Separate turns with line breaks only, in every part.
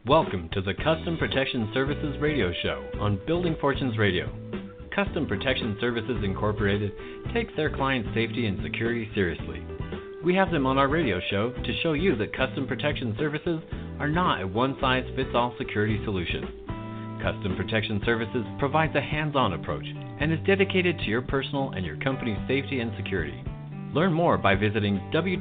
Welcome to the Custom Protection Services Radio Show on Building Fortunes Radio. Custom Protection Services Incorporated takes their clients' safety and security seriously. We have them on our radio show to show you that Custom Protection Services are not a one-size-fits-all security solution. Custom Protection Services provides a hands-on approach and is dedicated to your personal and your company's safety and security. Learn more by visiting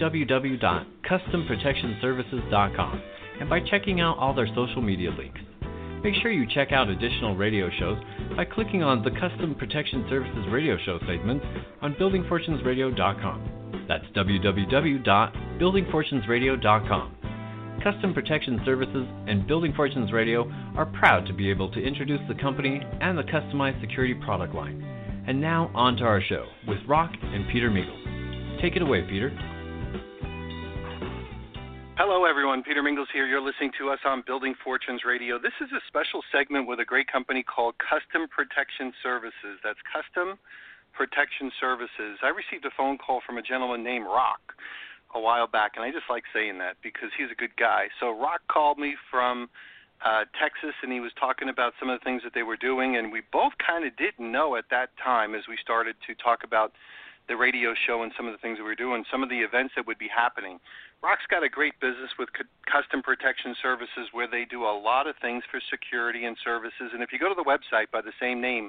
www.customprotectionservices.com and by checking out all their social media links. Make sure you check out additional radio shows by clicking on the Custom Protection Services radio show segments on buildingfortunesradio.com. That's www.buildingfortunesradio.com. Custom Protection Services and Building Fortunes Radio are proud to be able to introduce the company and the customized security product line. And now on to our show with Rock and Peter Mingles. Take it away, Peter.
Hello, everyone. Peter Mingles here. You're listening to us on Building Fortunes Radio. This is a special segment with a great company called Custom Protection Services. That's Custom Protection Services. I received a phone call from a gentleman named Rock a while back, and I just like saying that because he's a good guy. So Rock called me from Texas, and he was talking about some of the things that they were doing, and we both kind of didn't know at that time as we started to talk about the radio show and some of the things that we were doing, some of the events that would be happening. Rock's got a great business with Custom Protection Services where they do a lot of things for security and services. And if you go to the website by the same name,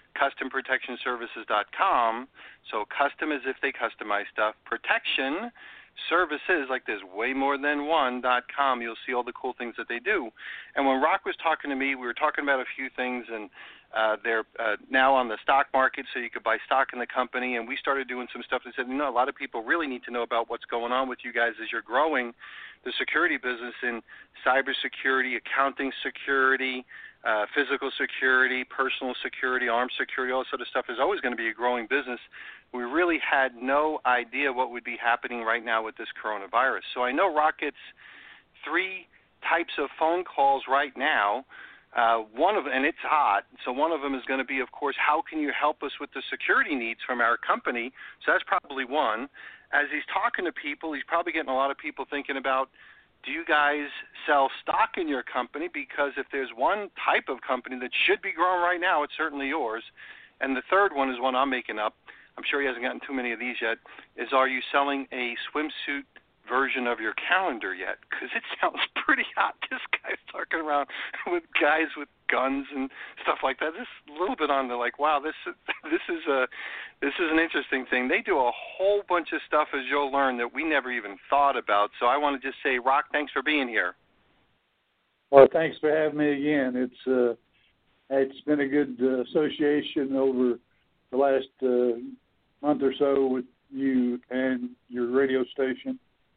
customprotectionservices.com, so custom as if they customize stuff, protection services, like there's way more than one.com, you'll see all the cool things that they do. And when Rock was talking to me, we were talking about a few things, and they're now on the stock market, so you could buy stock in the company. And we started doing some stuff that said, a lot of people really need to know about what's going on with you guys as you're growing the security business in cybersecurity, accounting security, physical security, personal security, armed security, all that sort of stuff is always going to be a growing business. We really had no idea what would be happening right now with this coronavirus. So I know Rock gets 3 types of phone calls right now. And it's hot, so one of them is going to be, of course, how can you help us with the security needs from our company? So that's probably one. As he's talking to people, he's probably getting a lot of people thinking about, do you guys sell stock in your company? Because if there's one type of company that should be growing right now, it's certainly yours. And the third one is one I'm making up. I'm sure he hasn't gotten too many of these yet, is are you selling a swimsuit version of your calendar yet? Because it sounds pretty hot. This guy's talking around with guys with guns and stuff like that. This is a little bit on the wow, this is an interesting thing. They do a whole bunch of stuff, as you'll learn, that we never even thought about. So I want to just say, Rock, thanks for being here.
Well, thanks for having me again. It's been a good association over the last month or so with you and your radio station.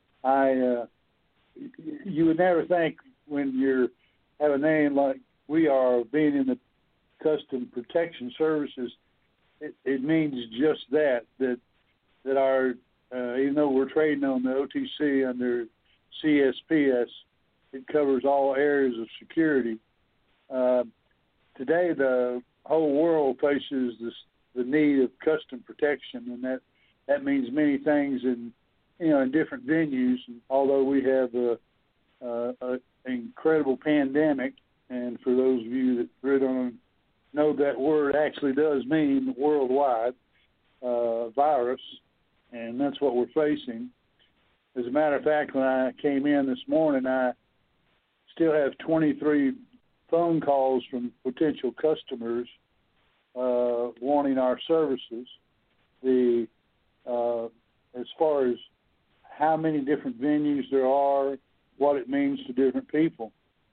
You would never think when you have a name like we are, being in the Custom Protection Services, it means just that our even though we're trading on the OTC under CSPS, it covers all areas of security. Today, the whole world faces the need of custom protection, and that means many things in different venues. And although we have an incredible pandemic, and for those of you that really don't know, that word actually does mean worldwide virus, and that's what we're facing. As a matter of fact, when I came in this morning, I still have 23 phone calls from potential customers wanting our services. As far as how many different venues there are, what it means to different people.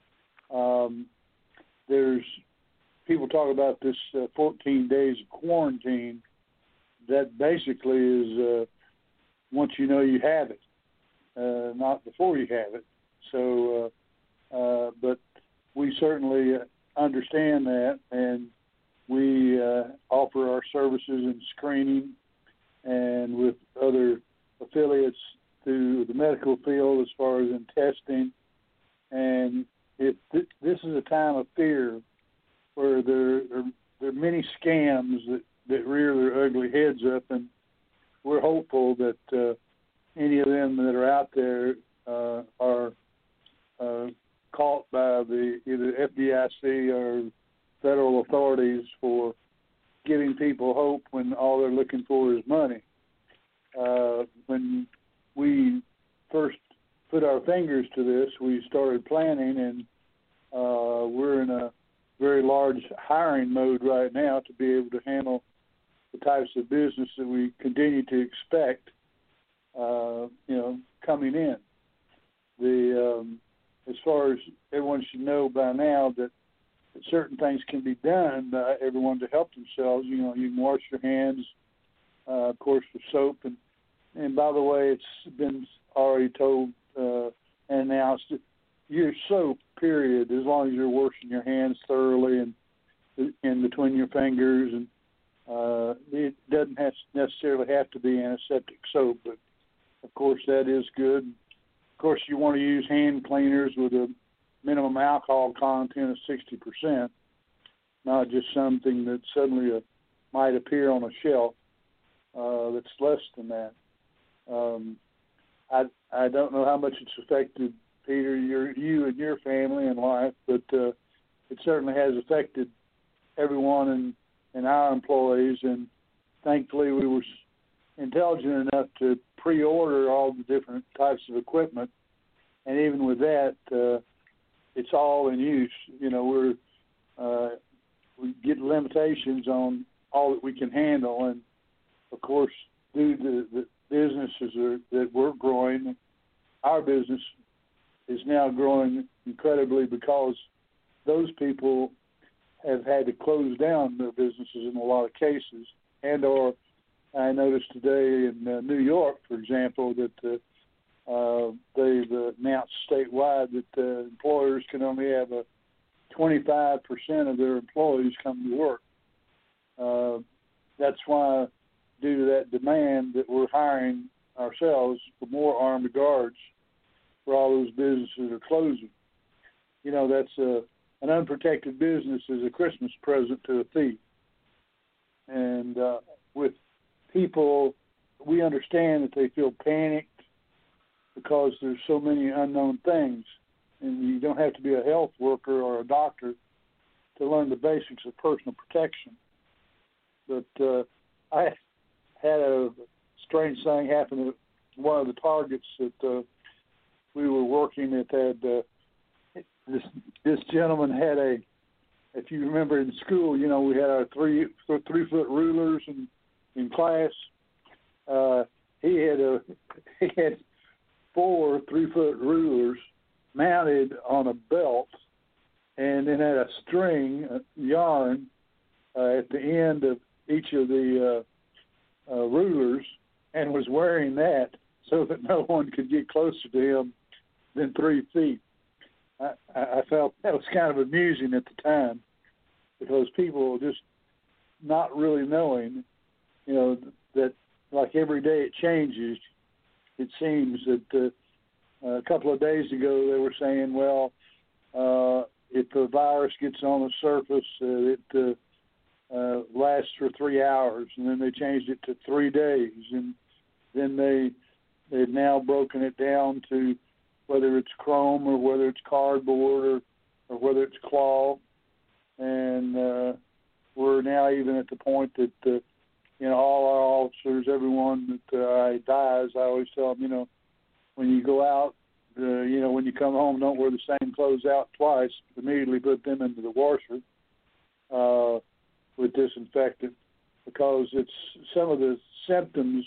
There's people talk about this 14 days of quarantine. That basically is once you know you have it, not before you have it. So, but we certainly understand that, and we offer our services in screening and with other affiliates through the medical field as far as in testing. And this is a time of fear where there are many scams that rear their ugly heads up, and we're hopeful that any of them that are out there are caught by the either FDIC or federal authorities for giving people hope when all they're looking for is money. When we first put our fingers to this, we started planning, and we're in a very large hiring mode right now to be able to handle the types of business that we continue to expect, coming in. As far as everyone should know by now that certain things can be done by everyone to help themselves. You can wash your hands, of course, with soap. And by the way, it's been already told and announced that your soap, period, as long as you're washing your hands thoroughly and in between your fingers, and it doesn't necessarily have to be antiseptic soap, but of course that is good. Of course, you want to use hand cleaners with a minimum alcohol content of 60%, not just something that suddenly might appear on a shelf that's less than that. I don't know how much it's affected, Peter, you and your family and life, but it certainly has affected everyone and our employees, and thankfully we were intelligent enough to pre-order all the different types of equipment, and even with that, it's all in use. We get limitations on all that we can handle, and of course, due to the businesses that we're growing, our business is now growing incredibly because those people have had to close down their businesses in a lot of cases, and/or I noticed today in New York, for example, that they've announced statewide that employers can only have 25% of their employees come to work. That's why, due to that demand, that we're hiring ourselves for more armed guards for all those businesses that are closing. That's an unprotected business is a Christmas present to a thief. And with people, we understand that they feel panicked because there's so many unknown things. And you don't have to be a health worker or a doctor to learn the basics of personal protection. But I had a strange thing happen at one of the targets that we were working at. This gentleman had if you remember in school, we had our 3-foot rulers in class. He had 4 3-foot rulers mounted on a belt, and then had a string, yarn, at the end of each of the rulers, and was wearing that so that no one could get closer to him than 3 feet. I felt that was kind of amusing at the time, because people just not really knowing, that like every day it changes. It seems that a couple of days ago they were saying, well, if the virus gets on the surface, it lasts for 3 hours, and then they changed it to 3 days, and then they've now broken it down to whether it's chrome or whether it's cardboard or whether it's cloth, and we're now even at the point that all our officers, everyone that dies, I always tell them, when you go out, when you come home, don't wear the same clothes out twice. Immediately put them into the washer with disinfectant, because it's some of the symptoms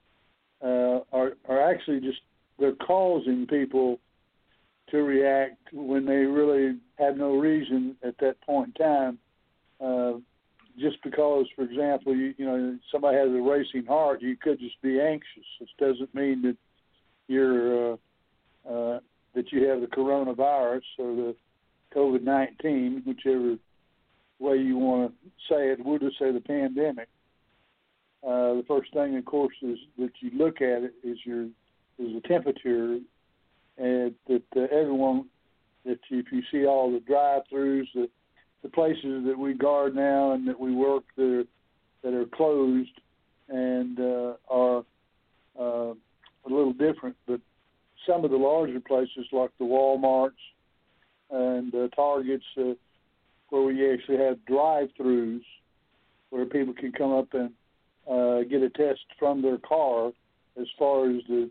are actually just, they're causing people to react when they really have no reason at that point in time. Just because, for example, somebody has a racing heart, you could just be anxious. It doesn't mean that you're that you have the coronavirus or the COVID-19, whichever way you want to say it. We'll just say the pandemic. The first thing, of course, is that you look at it is the temperature, and that everyone, that if you see all the drive-throughs, the places that we guard now and that we work that are closed and are a little different, but some of the larger places like the Walmarts and targets where we actually have drive-throughs where people can come up and get a test from their car as far as the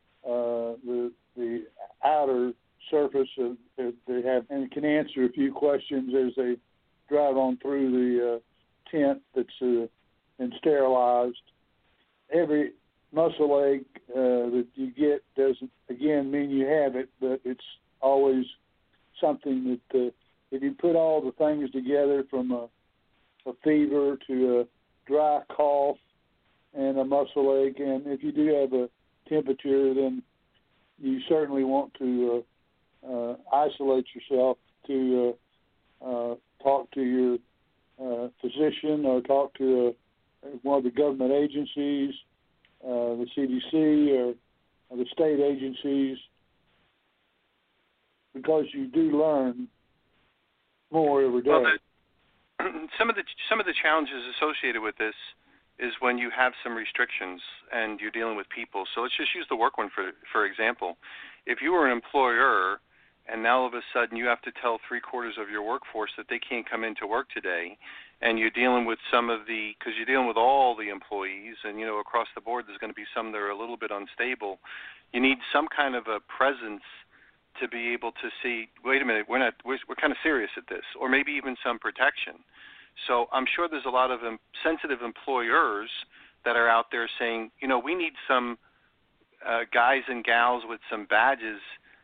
outer surface if they have, and can answer a few questions as they drive on through the tent that's been sterilized. Every muscle ache that you get doesn't, again, mean you have it, but it's always something that if you put all the things together from a fever to a dry cough and a muscle ache, and if you do have a temperature, then you certainly want to isolate yourself, to talk to your physician or talk to one of the government agencies, the CDC or the state agencies, because you do learn more every day.
Well, some of the challenges associated with this is when you have some restrictions and you're dealing with people. So let's just use the work one for example. If you were an employer and now all of a sudden you have to tell 3/4 of your workforce that they can't come into work today, and you're dealing with because you're dealing with all the employees, and across the board there's going to be some that are a little bit unstable, you need some kind of a presence to be able to see, wait a minute, we're kind of serious at this, or maybe even some protection. So I'm sure there's a lot of sensitive employers that are out there saying, we need some guys and gals with some badges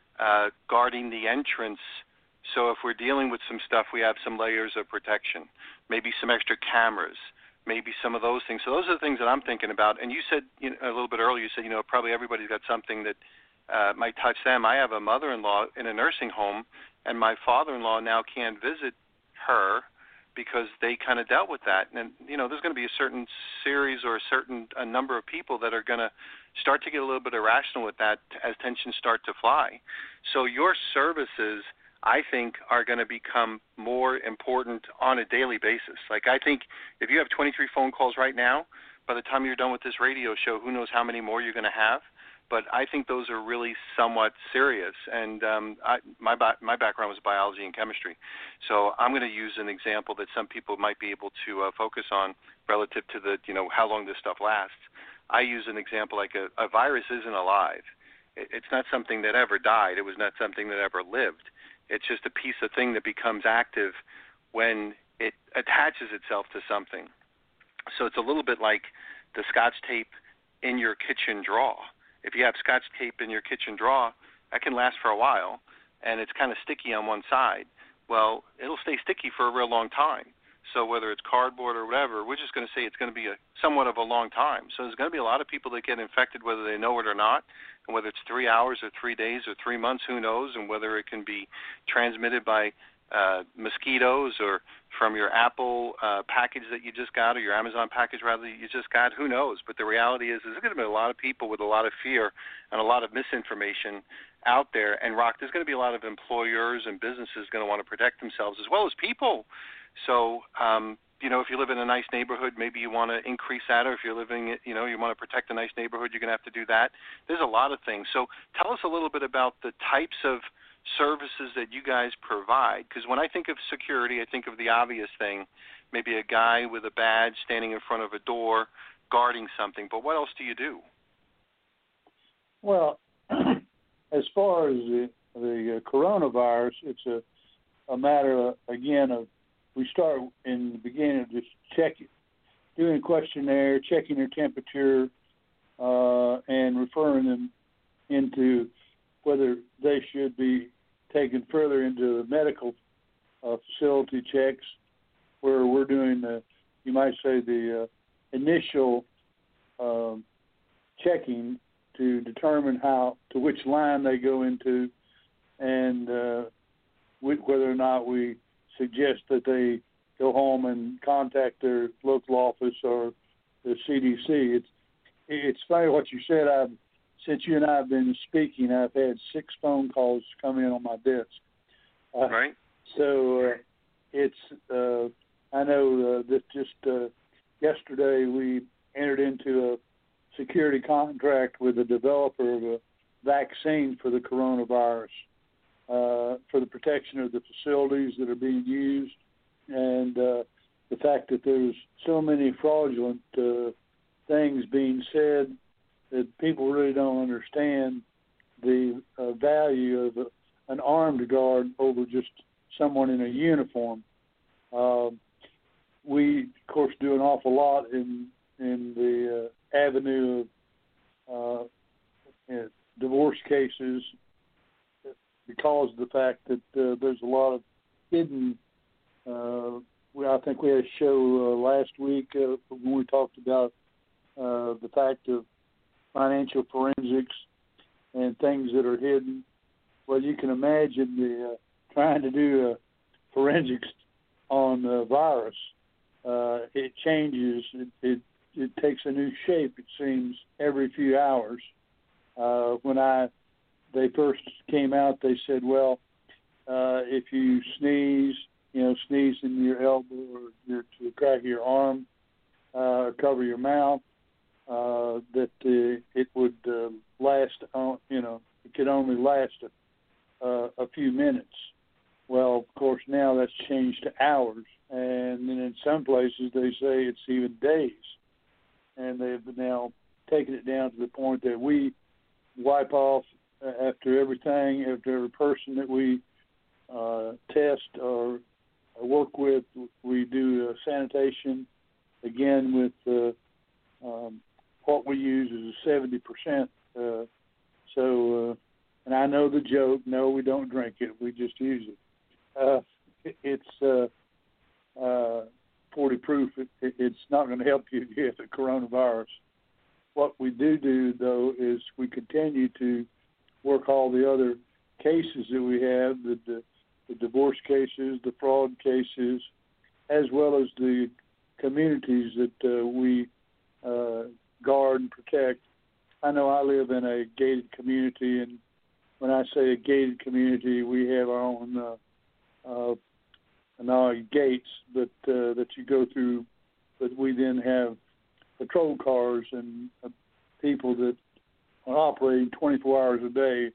guarding the entrance. So if we're dealing with some stuff, we have some layers of protection, maybe some extra cameras, maybe some of those things. So those are the things that I'm thinking about. And you said a little bit earlier, you said, probably everybody's got something that might touch them. I have a mother-in-law in a nursing home, and my father-in-law now can't visit her because they kind of dealt with that. And, there's going to be a certain series or a number of people that are going to start to get a little bit irrational with that as tensions start to fly. So your services, I think, are going to become more important on a daily basis. Like, I think if you have 23 phone calls right now, by the time you're done with this radio show, who knows how many more you're going to have. But I think those are really somewhat serious. And my background was biology and chemistry. So I'm going to use an example that some people might be able to focus on relative to the, how long this stuff lasts. I use an example like a virus isn't alive. It's not something that ever died. It was not something that ever lived. It's just a piece of thing that becomes active when it attaches itself to something. So it's a little bit like the Scotch tape in your kitchen drawer. If you have Scotch tape in your kitchen drawer, that can last for a while, and it's kind of sticky on one side. Well, it'll stay sticky for a real long time. So whether it's cardboard or whatever, we're just going to say it's going to be somewhat of a long time. So there's going to be a lot of people that get infected whether they know it or not, and whether it's 3 hours or 3 days or 3 months, who knows, and whether it can be transmitted by mosquitoes or from your Apple package that you just got, or your Amazon package rather that you just got, who knows. But the reality is there's going to be a lot of people with a lot of fear and a lot of misinformation out there. And, Rock, there's going to be a lot of employers and businesses going to want to protect themselves as well as people. So, if you live in a nice neighborhood, maybe you want to increase that, or if you're living, you want to protect a nice neighborhood, you're going to have to do that. There's a lot of things. So tell us a little bit about the types of services that you guys provide, because when I think of security, I think of the obvious thing, maybe a guy with a badge standing in front of a door guarding something, but what else do you do?
Well, as far as the coronavirus, it's a matter of we start in the beginning of just doing a questionnaire, checking their temperature, and referring them into whether they should be taken further into the medical facility checks, where we're doing the initial checking to determine to which line they go into, and whether or not we suggest that they go home and contact their local office or the CDC. It's funny what you said. Since you and I have been speaking, I've had 6 phone calls come in on my desk.
Right.
So I know that just yesterday we entered into a security contract with the developer of a vaccine for the coronavirus. for the protection of the facilities that are being used, and the fact that there's so many fraudulent things being said that people really don't understand the value of an armed guard over just someone in a uniform. We, of course, do an awful lot in the avenue of divorce cases because of the fact that there's a lot of hidden. I think we had a show last week when we talked about the fact of financial forensics and things that are hidden. Well, you can imagine trying to do forensics on a virus. It changes. It takes a new shape, it seems, every few hours. When they first came out, they said, well, if you sneeze in your elbow or to the crack of your arm, cover your mouth, that it would last, it could only last a few minutes. Well, of course, now that's changed to hours, and then in some places they say it's even days. And they've now taken it down to the point that we wipe off after every person that we test or work with. We do sanitation, again, with what we use is 70%. And I know the joke, no, we don't drink it, we just use it. It's 40 proof. It's not going to help you get the coronavirus. What we do, though, is we continue to work all the other cases that we have, the divorce cases, the fraud cases, as well as the communities that we guard and protect. I know I live in a gated community, and when I say a gated community, we have our own not gates, but that you go through. But we then have patrol cars and people that are operating 24 hours a day,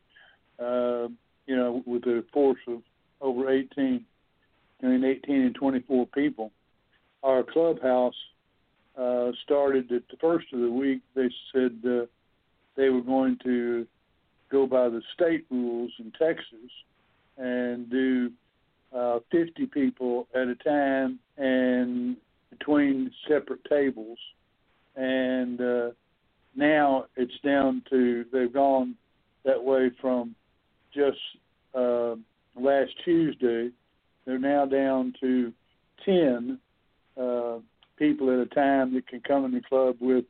with a force of over 18 and 24 people. Our clubhouse started at the first of the week. They said they were going to go by the state rules in Texas and do 50 people at a time and between separate tables. And now it's down to, they've gone that way from just last Tuesday. They're now down to 10 people at a time that can come in the club with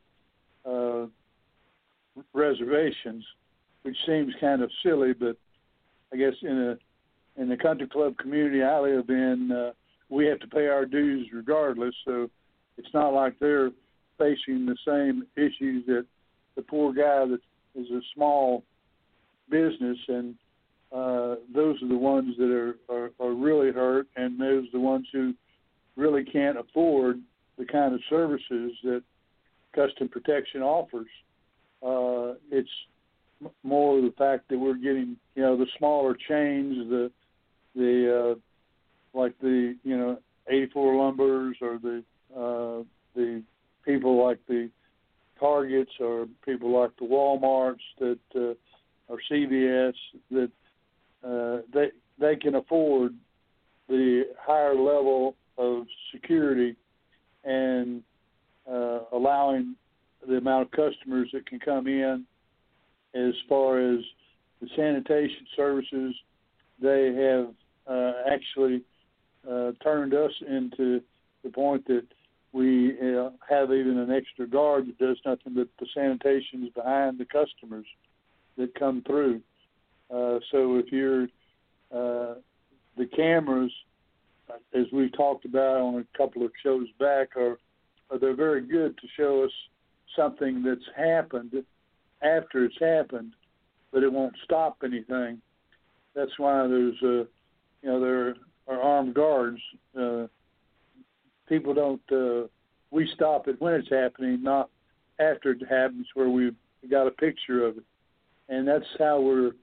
reservations, which seems kind of silly, but I guess in the country club community I live in, we have to pay our dues regardless, so it's not like they're facing the same issues that the poor guy that is a small business, and those are the ones that are really hurt, and those are the ones who really can't afford the kind of services that Custom Protection offers. It's more the fact that we're getting, the smaller chains, the like the 84 Lumbers, or the people like the Targets, or people like the Walmarts that or CVS, that they can afford the higher level of security and allowing the amount of customers that can come in. As far as the sanitation services, they have actually turned us into the point that we have even an extra guard that does nothing but the sanitation is behind the customers that come through. So if you're the cameras, as we've talked about on a couple of shows back, they're very good to show us something that's happened after it's happened, but it won't stop anything. That's why there's there are armed guards. People don't. We stop it when it's happening, not after it happens, where we've got a picture of it, and that's how we're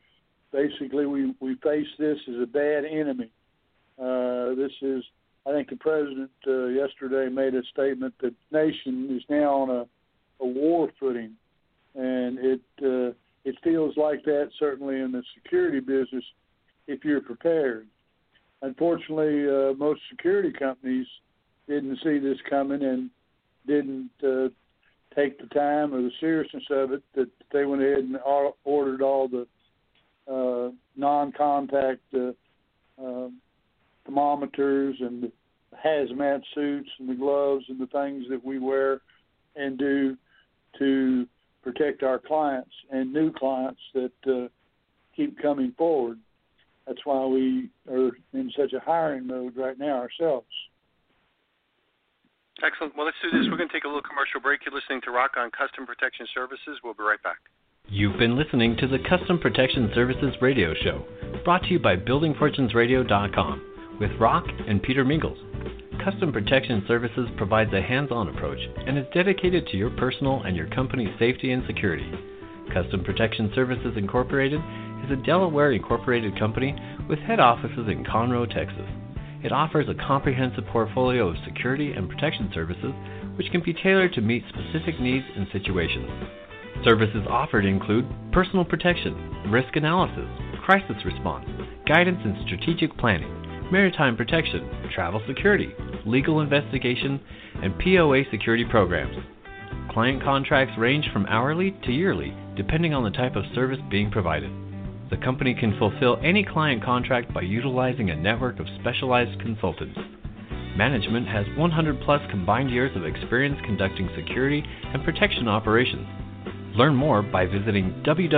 basically we face this as a bad enemy. This is, I think the president yesterday made a statement that the nation is now on a war footing, and it feels like that certainly in the security business if you're prepared. Unfortunately, most security companies didn't see this coming and didn't take the time or the seriousness of it, that they went ahead and ordered all the non-contact thermometers and the hazmat suits and the gloves and the things that we wear and do to protect our clients and new clients that keep coming forward. That's why we are in such a hiring mode right now ourselves.
Excellent. Well, let's do this. We're going to take a little commercial break. You're listening to Rock on Custom Protection Services. We'll be right back.
You've been listening to the Custom Protection Services Radio Show, brought to you by BuildingFortunesRadio.com with Rock and Peter Mingles. Custom Protection Services provides a hands-on approach and is dedicated to your personal and your company's safety and security. Custom Protection Services Incorporated is a Delaware incorporated company with head offices in Conroe, Texas. It offers a comprehensive portfolio of security and protection services which can be tailored to meet specific needs and situations. Services offered include personal protection, risk analysis, crisis response, guidance and strategic planning, maritime protection, travel security, legal investigation, and POA security programs. Client contracts range from hourly to yearly, depending on the type of service being provided. The company can fulfill any client contract by utilizing a network of specialized consultants. Management has 100-plus combined years of experience conducting security and protection operations. Learn more by visiting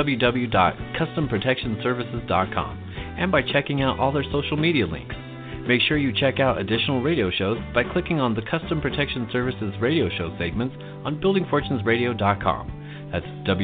www.customprotectionservices.com and by checking out all their social media links. Make sure you check out additional radio shows by clicking on the Custom Protection Services radio show segments on BuildingFortunesRadio.com. That's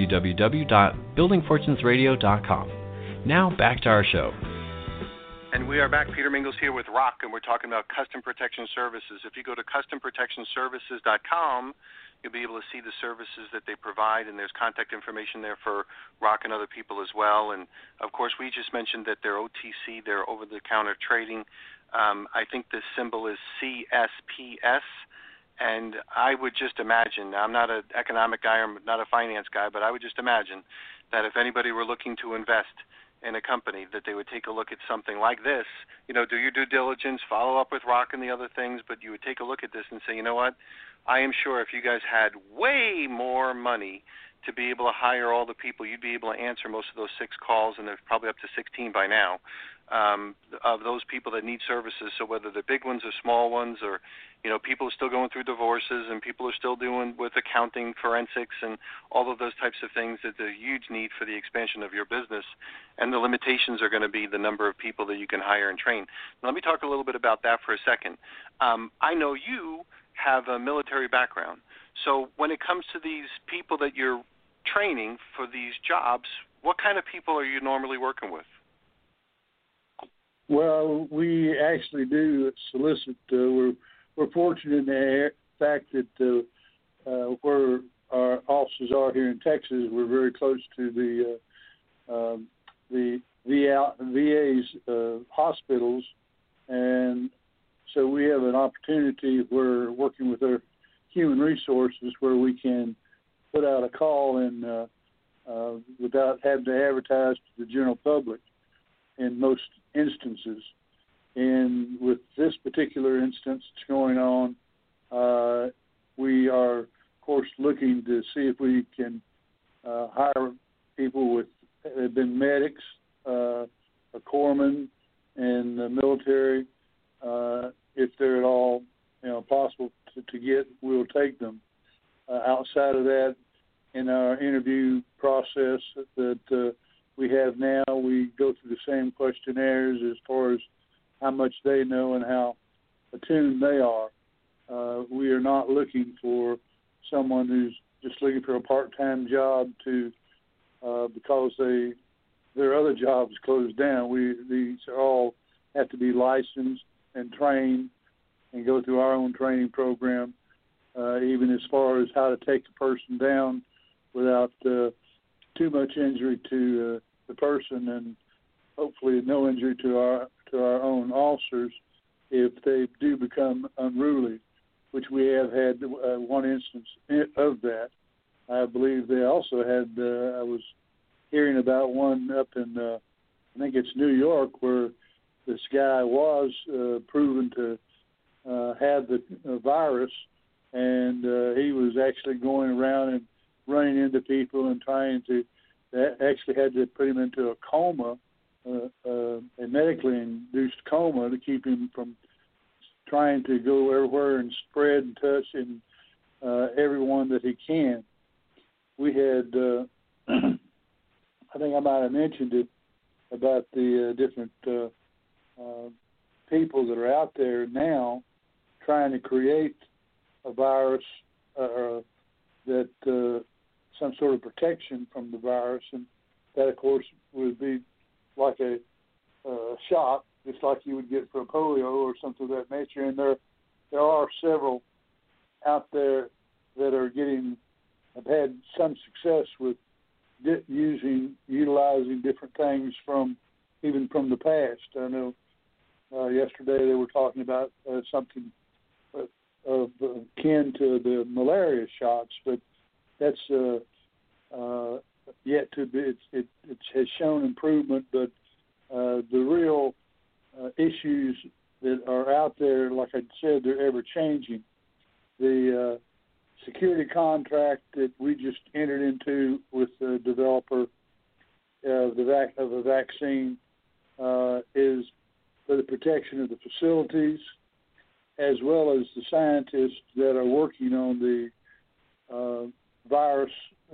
www.buildingfortunesradio.com. Now back to our show.
And we are back. Peter Mingles here with Rock, and we're talking about Custom Protection Services. If you go to CustomProtectionServices.com, you'll be able to see the services that they provide, and there's contact information there for Rock and other people as well. And, of course, we just mentioned that they're OTC, they're over-the-counter trading. I think the symbol is CSPS, and I would just imagine, I'm not an economic guy, I'm not a finance guy, but I would just imagine that if anybody were looking to invest in a company, that they would take a look at something like this, do your due diligence, follow up with Rock and the other things, but you would take a look at this and say, you know what, I am sure if you guys had way more money to be able to hire all the people, you'd be able to answer most of those 6 calls, and there's probably up to 16 by now, of those people that need services. So whether they're big ones or small ones, or people are still going through divorces, and people are still doing with accounting, forensics, and all of those types of things, that there's a huge need for the expansion of your business, and the limitations are going to be the number of people that you can hire and train. Now, let me talk a little bit about that for a second. I know you have a military background, so when it comes to these people that you're training for these jobs, what kind of people are you normally working with?
Well, we actually do solicit. We're fortunate in the fact that where our offices are here in Texas, we're very close to the VA's hospitals, and so we have an opportunity. We're working with our human resources where we can put out a call and without having to advertise to the general public in most instances. And with this particular instance that's going on, we are, of course, looking to see if we can hire people that have been medics, a corpsman in the military. If they're at all possible to get, we'll take them. Outside of that, in our interview process that we have now, we go through the same questionnaires as far as how much they know and how attuned they are. We are not looking for someone who's just looking for a part-time job because their other jobs closed down. These all have to be licensed and trained and go through our own training program, even as far as how to take the person down without too much injury to the person, and hopefully no injury to our own officers if they do become unruly, which we have had one instance of that. I believe they also had, I was hearing about one up in, I think it's New York, where this guy was proven to have the virus, and he was actually going around and running into people and trying to, actually had to put him into a coma, a medically induced coma, to keep him from trying to go everywhere and spread and touch and everyone that he can. We had, I think I might have mentioned it, about the different people that are out there now trying to create a virus that some sort of protection from the virus, and that, of course, would be like a shot, just like you would get for polio or something of that nature. And there are several out there that are have had some success with utilizing different things even from the past. I know yesterday they were talking about something of akin to the malaria shots, but that's yet to be. It has shown improvement, but the real issues that are out there, like I said, they're ever changing. The security contract that we just entered into with the developer of a vaccine is for the protection of the facilities, as well as the scientists that are working on the virus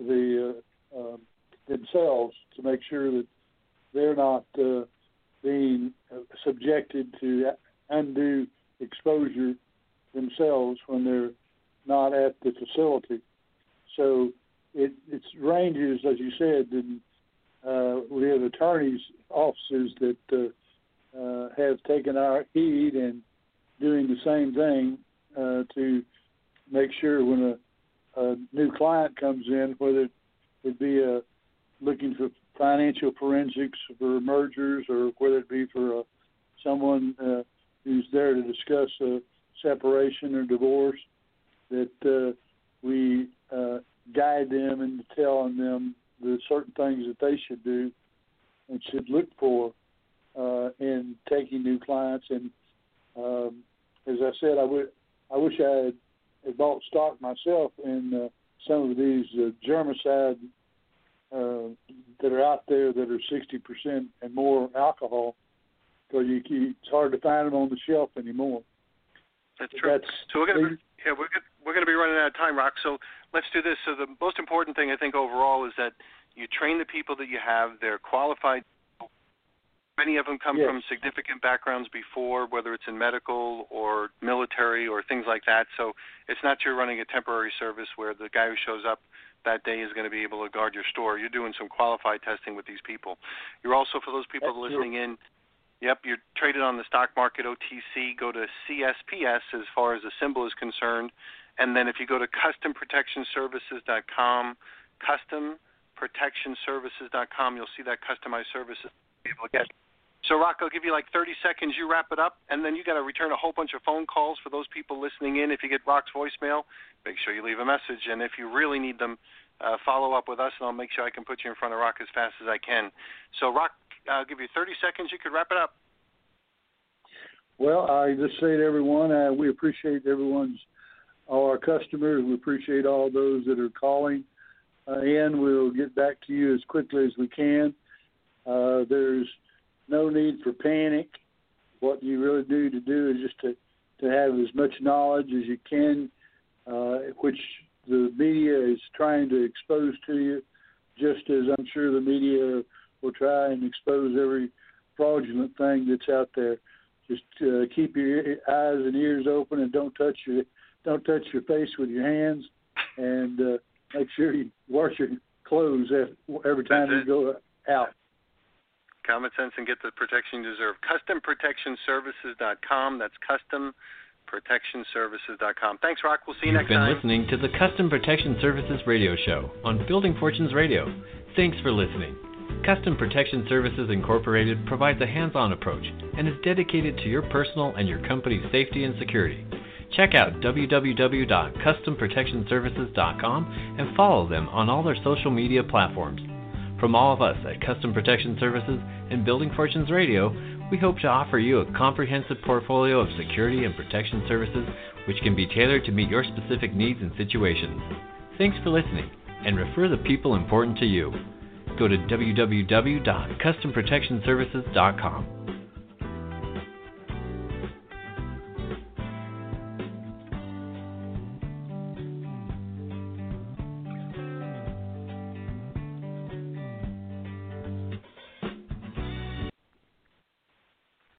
themselves, to make sure that they're not being subjected to undue exposure themselves when they're not at the facility. So it ranges, as you said, and we have attorneys' offices that have taken our heed and doing the same thing to make sure when a new client comes in, whether it be looking for financial forensics for mergers, or whether it be for someone who's there to discuss a separation or divorce, that we guide them into telling them the certain things that they should do and should look for in taking new clients. And as I said, I wish I had bought stock myself in some of these germicide that are out there that are 60% and more alcohol, because it's hard to find them on the shelf anymore.
That's true. So we're going to be running out of time, Rock. So let's do this. So the most important thing, I think, overall is that you train the people that you have. They're qualified. Many of them come from significant backgrounds before, whether it's in medical or military or things like that. So it's not you're running a temporary service where the guy who shows up that day is going to be able to guard your store. You're doing some qualified testing with these people. You're also, for those people listening in, you're traded on the stock market, OTC. Go to CSPS as far as the symbol is concerned. And then if you go to customprotectionservices.com, customprotectionservices.com, you'll see that customized services be able to get. So, Rock, I'll give you like 30 seconds. You wrap it up, and then you got to return a whole bunch of phone calls for those people listening in. If you get Rock's voicemail, make sure you leave a message. And if you really need them, follow up with us, and I'll make sure I can put you in front of Rock as fast as I can. So, Rock, I'll give you 30 seconds. You could wrap it up.
Well, I just say to everyone, we appreciate all our customers. We appreciate all those that are calling in. We'll get back to you as quickly as we can. There's no need for panic. What you really need to do is just to have as much knowledge as you can, which the media is trying to expose to you, just as I'm sure the media will try and expose every fraudulent thing that's out there. Just keep your eyes and ears open, and don't touch your face with your hands, and make sure you wash your clothes every time you go out.
Common sense and get the protection you deserve. CustomProtectionServices.com. That's CustomProtectionServices.com. Thanks, Rock. We'll see you next time.
You've been listening to the Custom Protection Services Radio Show on Building Fortunes Radio. Thanks for listening. Custom Protection Services Incorporated provides a hands-on approach and is dedicated to your personal and your company's safety and security. Check out www.customprotectionservices.com and follow them on all their social media platforms. From all of us at Custom Protection Services and Building Fortunes Radio, we hope to offer you a comprehensive portfolio of security and protection services which can be tailored to meet your specific needs and situations. Thanks for listening, and refer the people important to you. Go to www.customprotectionservices.com.